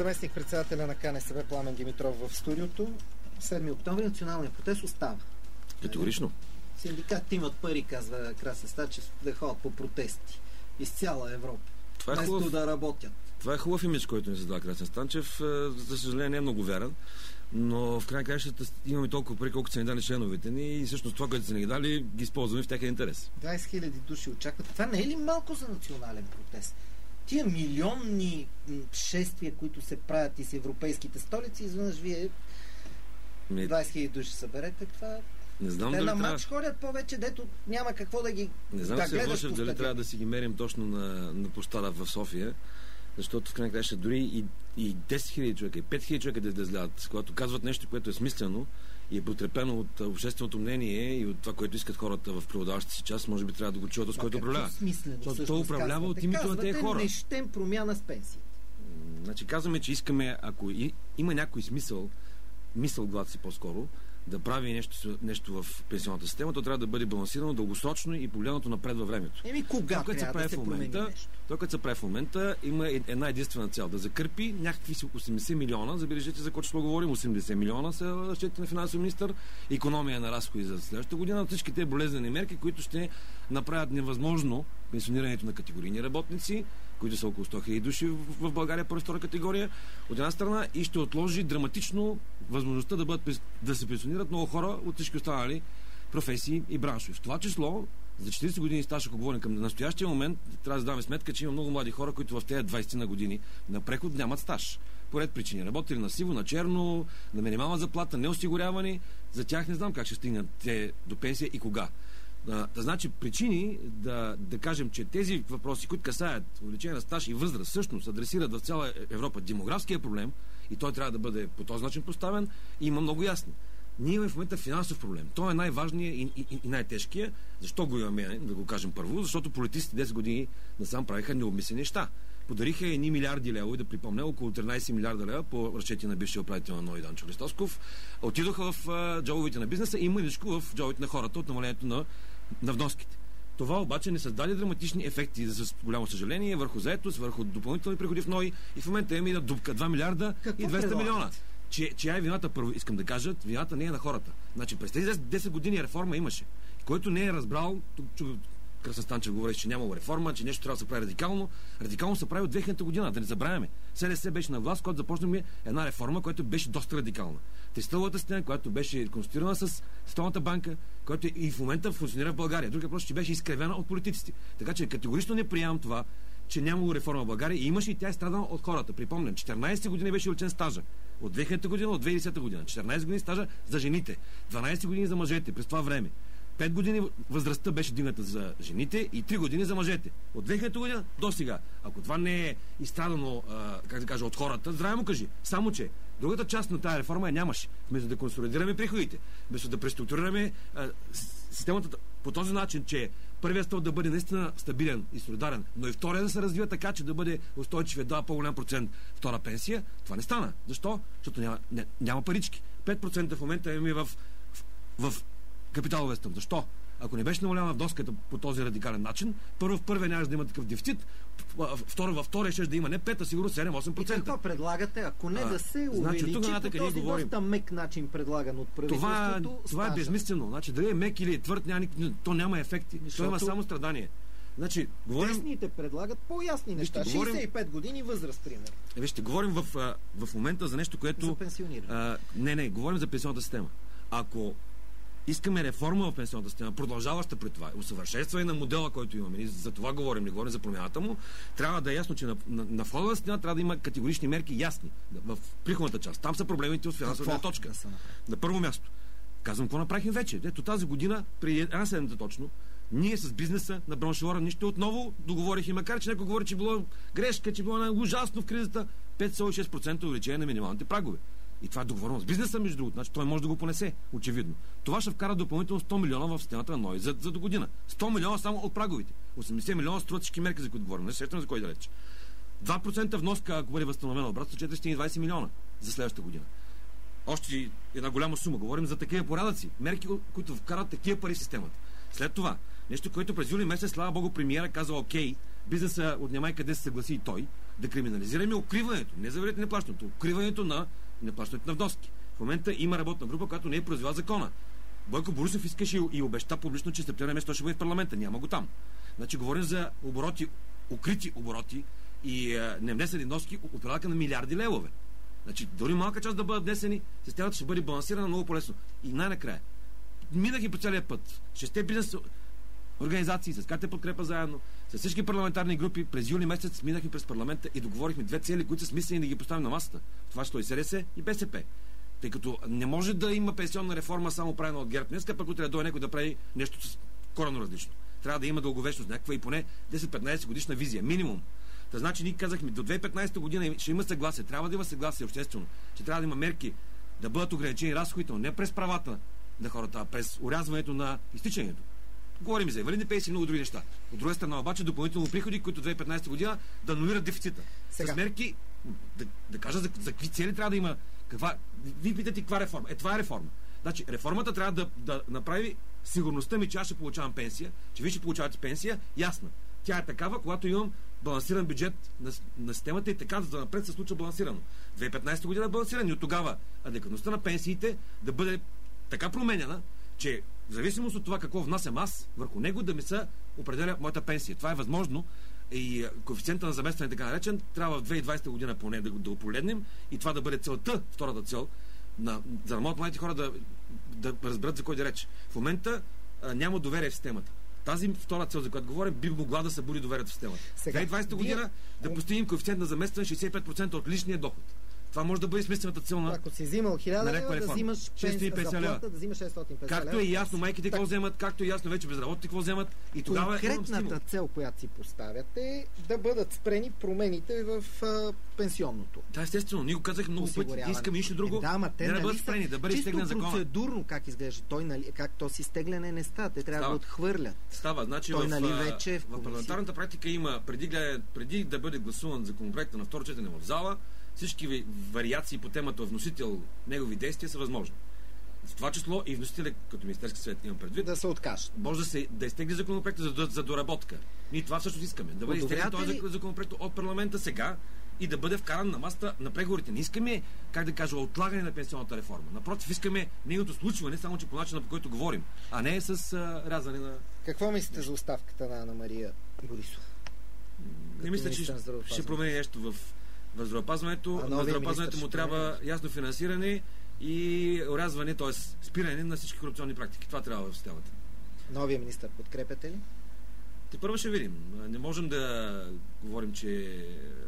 Заместник председателя на КНСБ Пламен Димитров в студиото. 7 октомври националният протест остава. Категорично. Синдикатите имат пари, казва Красен Станчев, да ходят по протести из цяла Европа. Това е вместо да работят. Това е хубав имидж, който ни задава Красен Станчев. За съжаление не е много верен, но в крайна кращата имаме толкова пари, колкото са ни дали членовете ни и всъщност това, което са ни дали, ги използваме в техен интерес. 20 000 души очакват. Това не е ли малко за национален протест? Тия милионни шествия, които се правят из европейските столици, изведнъж вие 20 000 души съберете, това... Не знам те дали на матч ходят повече, дето няма какво да ги не знам гледаш по дали трябва да си ги мерим точно на площада в София, защото в крайна краща дори и 10 000 човека, и 5 000 човека да излязат, когато казват нещо, което е смислено и е подкрепено от общественото мнение и от това, което искат хората в преобладаващата си част, може би трябва да го чуят, с което управлява. Защото то управлява от името на тези хора. Не щем промяна с пенсиите. Значи казваме, че искаме, ако има някой смисъл глад си по-скоро, да прави нещо в пенсионната система, то трябва да бъде балансирано, дългосрочно и погледнато напред във времето. Кога трябва да се промени нещо? Това, което се прави в момента, има една единствена цел. Да закърпи някакви 80 милиона, забележете за какво число говорим, 80 милиона са разчети на финансов министър, икономия на разходи за следващата година, всички тези болезнени мерки, които ще направят невъзможно пенсионирането на категорийни работници, които са около 100 000 души в България първа и втора категория, от една страна, и ще отложи драматично възможността да се пенсионират много хора от всички останали професии и браншове. В това число, за 40 години стаж, ако говорим към настоящия момент, трябва да даваме сметка, че има много млади хора, които в тези 20 на години на преход нямат стаж. По ред причини. Работили на сиво, на черно, на минимална заплата, неосигурявани. За тях не знам как ще стигнат те до пенсия и кога. Значи причини да кажем, че тези въпроси, които касаят увеличение на стаж и възраст, всъщност адресират в цяла Европа демографския проблем и той трябва да бъде по този начин поставен, и има много ясно. Ние имаме в момента финансов проблем. Той е най-важният и най-тежкият. Защо го имаме, да го кажем първо? Защото политиците 10 години насам правиха необмислени неща. Подариха 1 милиарди лева, и да припомня, около 13 милиарда лева по разчети на бившия управител на НОИ Данчо Листосков. Отидоха в джобовете на бизнеса и мъничко в джобовете на хората от намалението на вноските. Това обаче не създаде драматични ефекти, с голямо съжаление, върху заетост, върху допълнителни приходи в НОИ, и в момента имаме да дупка 2 милиарда и 200 милиона. Чия е вината, първо искам да кажа, вината не е на хората. Значи през тези 10 години реформа имаше. Който не е разбрал, тук Красен Станчев говореше, че нямало реформа, че нещо трябва да се прави радикално. Радикално се прави от 2000 година, да не забравяме. СДС беше на власт, когато започнахме една реформа, която беше доста радикална. Тестовата стена, която беше конституирана с Световната банка, която и в момента функционира в България. Друг въпрос, че беше изкривена от политиците. Така че категорично не приемам това, че нямало реформа в България, и имаше, и тя е страдана от хората. Припомням, 14 години беше уличен стажа. От 2000 година, от 2010 година. 14 години стажа за жените, 12 години за мъжете през това време. 5 години възрастта беше дигната за жените и 3 години за мъжете. От 2000 година до сега. Ако това не е изстрадано, от хората, здраве му кажи. Само, че другата част на тази реформа я нямаше. Вместо да консолидираме приходите, вместо да преструктурираме системата по този начин, че първият стълб да бъде наистина стабилен и солидарен, но и втория да се развива така, че да бъде устойчив и да дава по-голям процент втора пенсия, това не стана. Защо? Защото няма парички. 5% в момента имаме в капиталовия стълб. Защо? Ако не беше намаляна вноската по този радикален начин, първо в първия нямаше да има такъв дефицит, във втория ще да има не 5, а сигурно 7-8%. И какво предлагате, ако не да се увеличи по този доста мек начин предлаган от правителството? Това е безмислено. Значи, дали е мек или твърд, то няма ефекти. То има само страдание. Значи, десните предлагат по-ясни неща. 65 години възраст, пример. Вижте, говорим в момента за нещо, което... За пенсиониране. Не, говорим за пенсионната система. Ако искаме реформа в пенсионната система, продължаваща при това, усъвършенстване на модела, който имаме, и за това говорим, не говорим за промяната му, трябва да е ясно, че на входа на система трябва да има категорични мерки ясни в приходната част. Там са проблемите от финансовата точка. На първо място. Казвам, какво направихме вече. Ето тази година, преди една седмица точно, ние с бизнеса на браншово равнище отново договорихме, макар че някой говори, че било грешка, че било ужасно в кризата, 5,6% увеличение на минималните прагове. И това е договорено с бизнеса, между другото. Значи той може да го понесе, очевидно. Това ще вкара допълнително 100 милиона в системата на НОИ за до година. 100 милиона само от праговите. 80 милиона струват всички мерки, за които говорим. Не сещам за кой да рече. 2% вноска, ако бъде възстановена обратно, 420 милиона за следващата година. Още една голяма сума. Говорим за такива порядъци. Мерки, които вкарат такива пари в системата. След това, нещо, което през юли месец, слава Богу, премиера каза окей, бизнеса от няма къде се съгласи и той, да криминализираме укриването, не заверите неплащането, укриването на неплащането на вноски. В момента има работна група, която не е произвела закона. Бойко Борисов искаше и обеща публично, че септември месец той ще бъде в парламента. Няма го там. Значи говорим за обороти, укрити обороти и невнесени вноски от порядъка на милиарди левове. Значи, дори малка част да бъдат внесени, системата ще бъде балансирана много по-лесно. И най-накрая, минах и по целия път. 6 бизнес организации, с КТ Подкрепа заедно, с всички парламентарни групи, през юли месец минахме през парламента и договорихме 2 цели, които са смислени да ги поставим на масата. Това ще и СДС и БСП. Тъй като не може да има пенсионна реформа само правена от ГЕРБ днеска, пък трябва да дойде някой да прави нещо с коренно различно. Трябва да има дълговечност, някаква и поне 10-15 годишна визия, минимум. Та значи ние казахме, до 2015 година ще има съгласие, трябва да има съгласие обществено, че трябва да има мерки да бъдат ограничени разходите, но не през правата на хората, а през урязването на изтичането. Говорим за инвалидни пенсии и много други неща. От друга страна обаче допълнително приходи, които 2015 година да анулират дефицита. Сега. С мерки да кажа за какви цели трябва да има. Вие питате каква реформа? Това е реформа. Значи, реформата трябва да направи сигурността ми, че аз ще получавам пенсия, че вие ще получавате пенсия, ясна. Тя е такава, когато имам балансиран бюджет на системата и така да напред се случва балансирано. 2015 година е балансиран и от тогава адекватността на пенсиите да бъде така променена, че в зависимост от това какво внасям аз, върху него да ми се определя моята пенсия. Това е възможно и коефициента на заместване, така наречен, трябва в 2020 година поне да го погледнем и това да бъде целта, втората цел, за да могат младите хора да разберат за кой да реч. В момента няма доверие в системата. Тази втора цел, за която говорим, би могла да събуди доверието в системата. 2020 година да постигнем коефициент на заместване 65% от личния доход. Това може да бъде смислената цел на. Ако си взимал 1000 лева, да взимаш 650 лева. Да взимаш 650 лева. Както е ясно майките какво вземат, както е ясно вече безработните какво вземат. И тогава конкретната цел, която си поставяте, е да бъдат спрени промените в пенсионното. Да, естествено. Ние го казахме много пъти. Искаме нищо друго. Да, ама те да бъдат спрени, да бъде изтеглен закон. Процедурно как изглежда той, нали, как то си изтегляне не става. Те трябва да отхвърлят. Става. Значи той, нали, вече в парламентарната практика има преди да бъде гласуван законопроектът на второ четене в зала, всички вариации по темата вносител, негови действия са възможни. В това число и вносителя, като Министерски съвет имам предвид, да се откаже. Може да изтегли законопроекта за доработка. Ние това всъщност искаме. Да бъде изтеглен този законопроект от парламента сега и да бъде вкаран на масата на преговорите. Не искаме, как да кажа, отлагане на пенсионната реформа. Напротив, искаме нейното случване, само че по начина, по който говорим, а не с рязане на. Какво мислите за оставката на Анна Мария Борисова? Не мисля, че ще промени нещо в здравеопазването. На здравеопазването му трябва ясно финансиране и орязване, т.е. спиране на всички корупционни практики. Това трябва в системата. Новия министър подкрепяте ли? Те първо ще видим. Не можем да говорим, че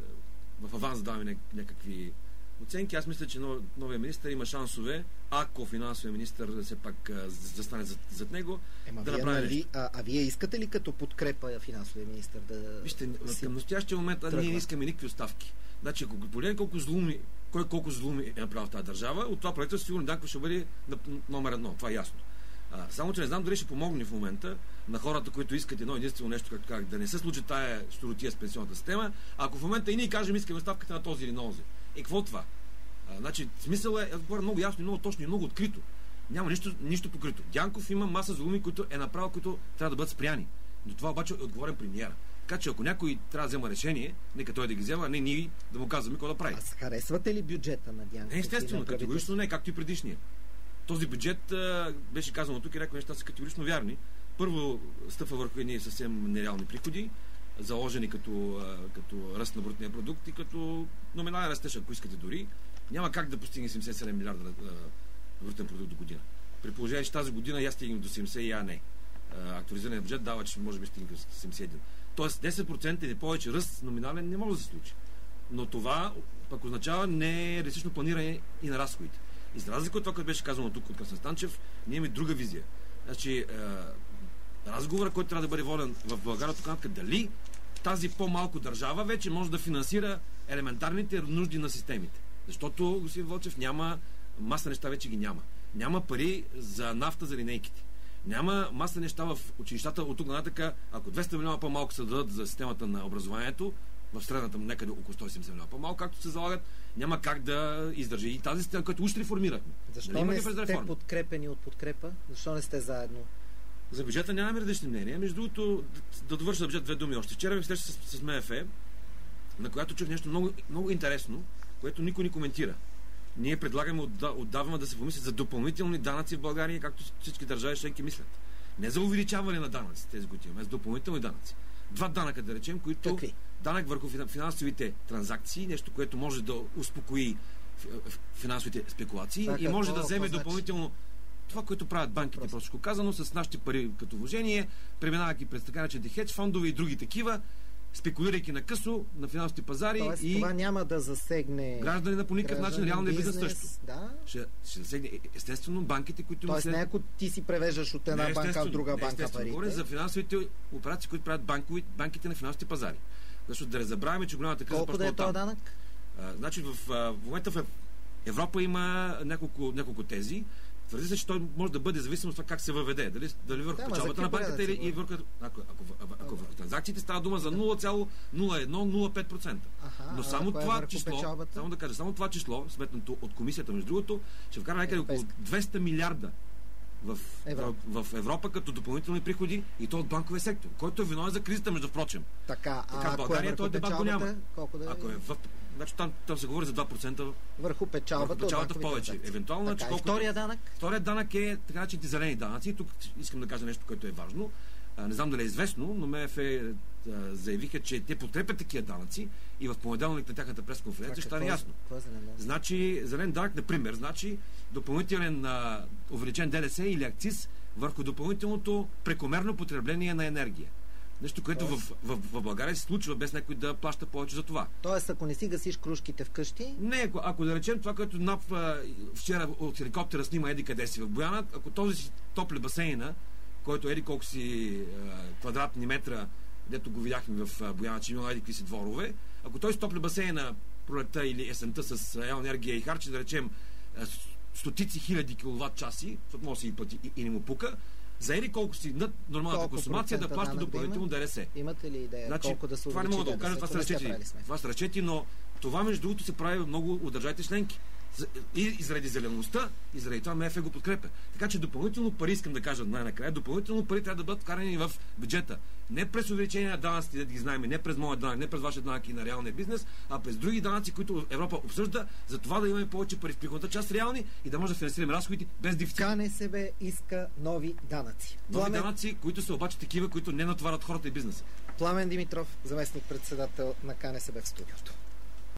в аванс даваме някакви оценки. Аз мисля, че новия министър има шансове, ако финансовия министър все пак застане зад него, да направи нещо. Вие искате ли като подкрепа финансовия министър да. Вижте, към настоящия момент ние не искаме никакви оставки. Значи, ако погледнем колко злоуми е направил в тази държава, от това правителство сигурно Дянков ще бъде номер 1. Това е ясно. Само че не знам дали ще помогне в момента на хората, които искат едно единствено нещо, как да не се случи тая щуротия с пенсионната система, ако в момента и ние кажем искаме ставката на този или на онзи. Какво това? Значи, смисъл е, аз говоря много ясно и много точно и много открито. Няма нищо покрито. Дянков има маса злоуми, които е направил, които трябва да бъдат спряни. До това обаче е отговорен премиера. Така че ако някой трябва да взема решение, нека той да ги взема, а не ние да му казваме какво да прави. Аз харесвате ли бюджета на Дянков? Естествено, категорично не, както и предишния. Този бюджет, беше казано тук и някои неща са категорично вярни. Първо стъпва върху едни съвсем нереални приходи, заложени като ръст на брутния продукт и като номинален растеж, ако искате дори. Няма как да постигне 77 милиарда брутен продукт до година. При положение, че тази година я стигнем до 70 и я не. Актуализирания бюджет дава, че може би стигне до 71. Тоест 10% или повече ръст номинален не може да се случи. Но това пък означава нереалистично планиране и на разходите. И за разлика от това, което беше казано тук от Красен Станчев, ние имаме друга визия. Значи, разговора, който трябва да бъде воден в България, тук дали тази по-малко държава вече може да финансира елементарните нужди на системите. Защото, господин Вълчев, няма маса неща, вече ги няма. Няма пари за нафта, за линейките. Няма маса неща в училищата от тук нататък. Ако 200 милиона по-малко се дадат за системата на образованието, в средната му някъде около 170 милиона по-малко, както се залагат, няма как да издържи. И тази система, която уж реформирахме. Защо не сте подкрепени от подкрепа? Защо не сте заедно? За бюджета нямаме различни мнения. Между другото, да довърша бюджет 2 думи още. Вчера ми среща с МФ, на която чух нещо много, много интересно, което никой не коментира. Ние предлагаме отдавна да се помисли за допълнителни данъци в България, както всички държави членки мислят. Не за увеличаване на данъци, тези които имаме, а за допълнителни данъци. 2 данъка, да речем, които... Какви? Данък върху финансовите транзакции, нещо, което може да успокои финансовите спекулации и може да вземе допълнително това, което правят банките, просто казано, с нашите пари като вложение, преминавайки през така наречените хедж фондове и други такива, спекулирайки на късо на финансовите пазари. Тоест, и това няма да засегне гражданина по никакъв начин, реалния бизнес също. Да. Ще засегне естествено банките, които... Тоест, не ако ти си превеждаш от една банка в друга банка парите. Говоря за финансовите операции, които правят банките на финансовите пазари. Защото да не забравяме, че голямата криза... Колко да е този данък? Значи в момента в Европа има няколко тези. Твърди се, че той може да бъде зависимо от това как се въведе. Дали върху печалбата на банката или върху... Ако върху транзакциите става дума за 0,01-0,5%. Но само това число, само това число, сметнато от комисията, между другото, ще вкара някъде около 200 милиарда в Европа като допълнителни приходи и то от банковия сектор, който е виновен за кризата, между впрочем. Така, в България този дебат го няма. Ако е значи там се говори за 2% върху печалбата повече. Евентуално, втория данък? Вторият данък е така начините зелени данъци. Тук искам да кажа нещо, което е важно. Не знам дали е известно, но МФ заявиха, че те подкрепят такива данъци и в понеделник на тяхната пресконференция ще стане ясно. Значи, зелен данък, например, значи допълнителен увеличен ДДС или акциз върху допълнителното прекомерно потребление на енергия. Нещо, което в България се случва без някой да плаща повече за това. Тоест, ако не си гасиш кружките вкъщи... Не, ако да речем това, което НАП вчера от хеликоптера снима еди къде си в Бояна, ако този си топли басейна, който еди колко си квадратни метра, дето го видяхме в Бояна, че има еди какви си дворове, ако той стопли басейна пролетта или есента с енергия и харчи, да речем стотици хиляди киловатт часи, защото може да си и плати и не му пука, за еди колко си над нормалната консумация да плаща допълнително ДДС. Имате ли идея колко да се увеличи? Това не мога да го кажа, това са разчети, но това между другото се прави много от държавите членки. И заради зелеността, и заради това МФ го подкрепя. Така че допълнително пари, искам да кажа най-накрая, допълнително пари трябва да бъдат вкарани в бюджета. Не през увеличение на данъците, да ги знаем, не през моят данък, не през вашия данък и на реалния бизнес, а през други данъци, които Европа обсъжда, за това да имаме повече пари в приходната част реални и да може да финансираме разходите без дефицит. КНСБ иска нови данъци. Данъци, които са обаче такива, които не натоварят хората и бизнеса. Пламен Димитров, заместник-председател на КНСБ в студиото.